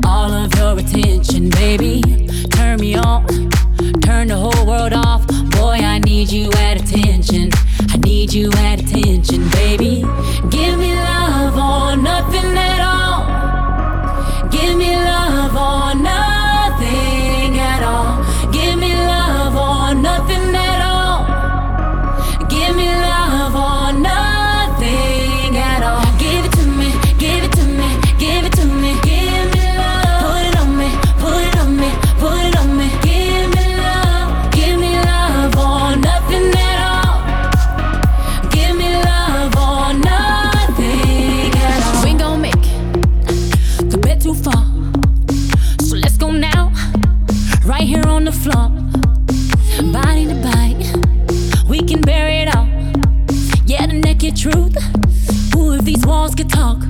all of your attention, baby. Turn me on, turn the whole world off. Boy, I need you at attention. I need you at attention, baby. Give me love or nothing at all. Give me love or nothing at all. Give me love or nothing at all. Give me love or nothing at all. Give it to me, give it to me, give it to me. Give me love. Put it on me, put it on me, put it on me. Give me love or nothing at all. Give me love or nothing at all. We ain't gon' make it to bed too far, so let's go now, right here on the floor, body to body. We can bury it all. Yeah, the naked truth. Who if these walls could talk?